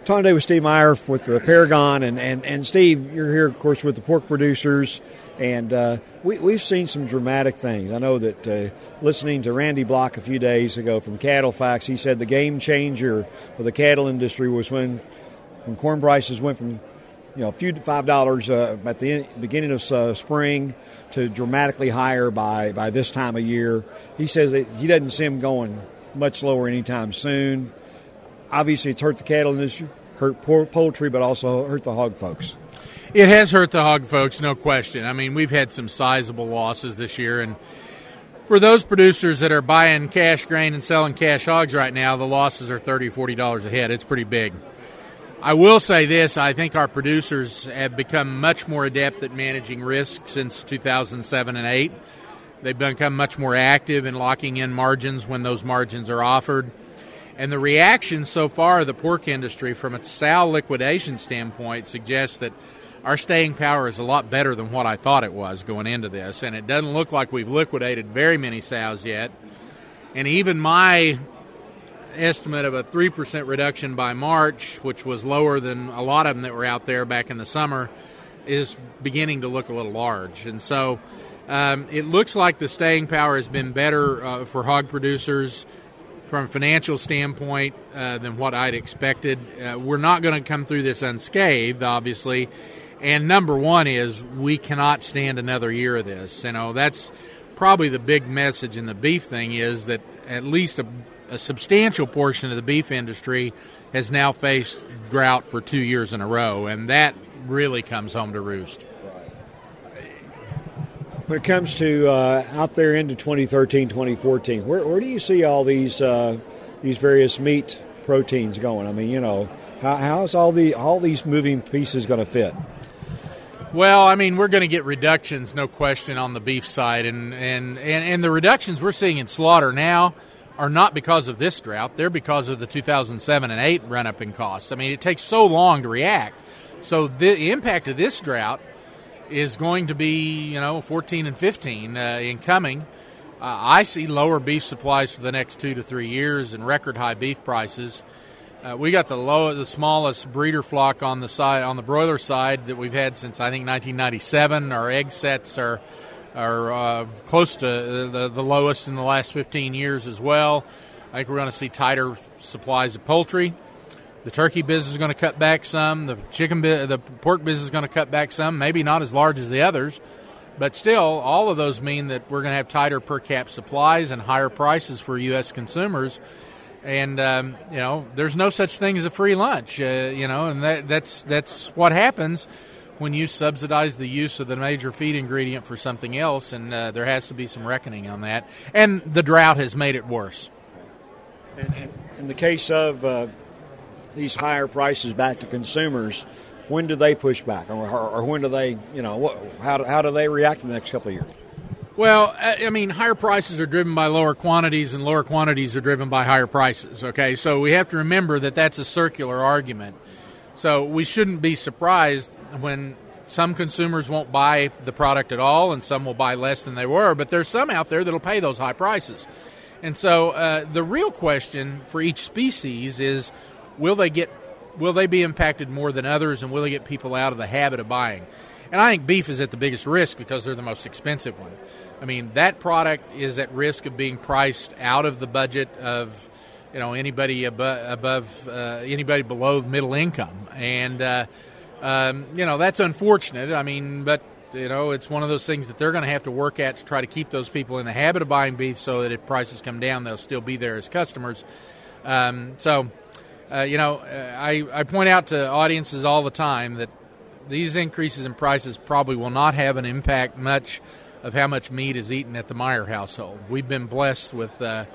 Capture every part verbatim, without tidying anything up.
Talking today with Steve Meyer with the Paragon, and, and, and Steve, you're here, of course, with the pork producers, and uh, we, we've seen some dramatic things. I know that uh, listening to Randy Block a few days ago from Cattle Facts, he said the game changer for the cattle industry was when, when corn prices went from you know a few five dollars uh, at the beginning of uh, spring to dramatically higher by, by this time of year. He says that he doesn't see them going much lower anytime soon. Obviously, it's hurt the cattle industry, hurt poultry, but also hurt the hog folks. It has hurt the hog folks, no question. I mean, we've had some sizable losses this year, and for those producers that are buying cash grain and selling cash hogs right now, the losses are thirty dollars, forty dollars a head. It's pretty big. I will say this, I think our producers have become much more adept at managing risk since two thousand seven and eight. They've become much more active in locking in margins when those margins are offered. And the reaction so far of the pork industry from a sow liquidation standpoint suggests that our staying power is a lot better than what I thought it was going into this. And it doesn't look like we've liquidated very many sows yet. And even my estimate of a three percent reduction by March, which was lower than a lot of them that were out there back in the summer, is beginning to look a little large. And so um, it looks like the staying power has been better uh, for hog producers from a financial standpoint uh, than what I'd expected. Uh, we're not going to come through this unscathed, obviously. And number one is we cannot stand another year of this. You know, that's probably the big message in the beef thing is that at least a, a substantial portion of the beef industry has now faced drought for two years in a row, and that really comes home to roost. When it comes to uh, out there into twenty thirteen, twenty fourteen, where, where do you see all these uh, these various meat proteins going? I mean, you know, how, how's all the all these moving pieces going to fit? Well, I mean, we're going to get reductions, no question, on the beef side, and, and, and, and the reductions we're seeing in slaughter now are not because of this drought. They're because of the two thousand seven and eight run-up in costs. I mean, it takes so long to react. So the impact of this drought is going to be, you know, fourteen and fifteen uh, incoming. Uh, I see lower beef supplies for the next two to three years and record high beef prices. Uh, we got the low, the smallest breeder flock on the side, on the broiler side that we've had since I think nineteen ninety-seven. Our egg sets are are uh, close to the, the lowest in the last fifteen years as well. I think we're going to see tighter supplies of poultry. The turkey business is going to cut back some. The chicken, the pork business is going to cut back some. Maybe not as large as the others, but still, all of those mean that we're going to have tighter per cap supplies and higher prices for U S consumers. And um, you know, there's no such thing as a free lunch. Uh, you know, and that, that's that's what happens when you subsidize the use of the major feed ingredient for something else. And uh, there has to be some reckoning on that. And the drought has made it worse. And, and in the case of uh these higher prices back to consumers, when do they push back, or, or, or when do they, you know, what, how do, how do they react in the next couple of years? Well, I mean, higher prices are driven by lower quantities, and lower quantities are driven by higher prices, okay? So we have to remember that that's a circular argument. So we shouldn't be surprised when some consumers won't buy the product at all, and some will buy less than they were, but there's some out there that will pay those high prices. And so uh, the real question for each species is, Will they get? Will they be impacted more than others, and will they get people out of the habit of buying? And I think beef is at the biggest risk because they're the most expensive one. I mean, that product is at risk of being priced out of the budget of, you know, anybody above, above uh, anybody below middle income, and uh, um, you know that's unfortunate. I mean, but you know, it's one of those things that they're going to have to work at to try to keep those people in the habit of buying beef, so that if prices come down, they'll still be there as customers. Um, so. Uh, you know, I, I point out to audiences all the time that these increases in prices probably will not have an impact much of how much meat is eaten at the Meyer household. We've been blessed with uh,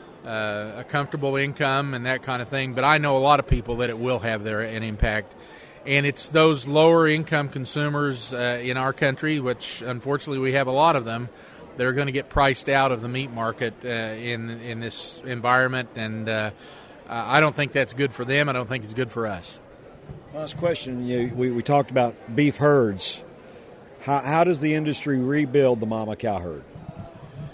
uh, a comfortable income and that kind of thing, but I know a lot of people that it will have their an impact. And it's those lower income consumers uh, in our country, which unfortunately we have a lot of them, that are going to get priced out of the meat market uh, in in this environment, and uh, Uh, I don't think that's good for them. I don't think it's good for us. Last question. You, we, we talked about beef herds. How, how does the industry rebuild the mama cow herd?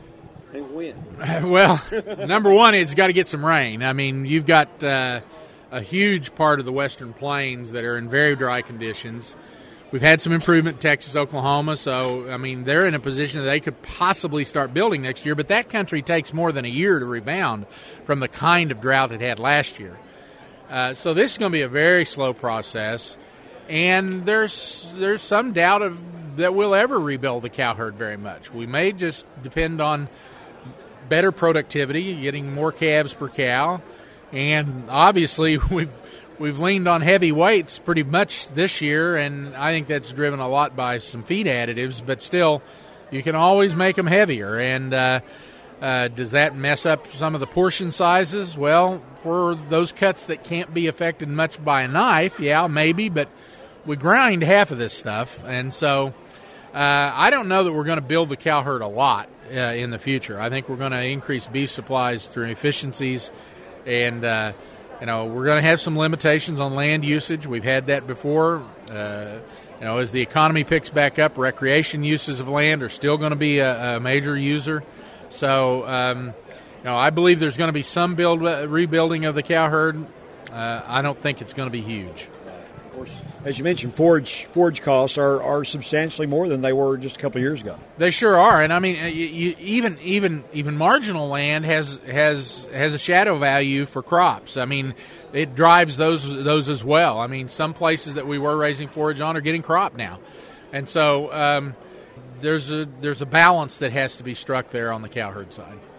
And when? Well, number one, it's got to get some rain. I mean, you've got uh, a huge part of the Western Plains that are in very dry conditions. We've had some improvement in Texas, Oklahoma, so, I mean, they're in a position that they could possibly start building next year, but that country takes more than a year to rebound from the kind of drought it had last year. Uh, so this is going to be a very slow process, and there's there's some doubt of that we'll ever rebuild the cow herd very much. We may just depend on better productivity, getting more calves per cow, and obviously we've We've leaned on heavy weights pretty much this year, and I think that's driven a lot by some feed additives, but still, you can always make them heavier. And uh, uh, does that mess up some of the portion sizes? Well, for those cuts that can't be affected much by a knife, yeah, maybe, but we grind half of this stuff. And so uh, I don't know that we're going to build the cow herd a lot uh, in the future. I think we're going to increase beef supplies through efficiencies and uh You know, we're going to have some limitations on land usage. We've had that before. Uh, you know, as the economy picks back up, recreation uses of land are still going to be a, a major user. So, um, you know, I believe there's going to be some build uh, rebuilding of the cow herd. Uh, I don't think it's going to be huge. Of course, as you mentioned, forage forage costs are, are substantially more than they were just a couple of years ago. They sure are, and I mean, you, you, even even even marginal land has has has a shadow value for crops. I mean, it drives those those as well. I mean, some places that we were raising forage on are getting crop now, and so um, there's a there's a balance that has to be struck there on the cow herd side.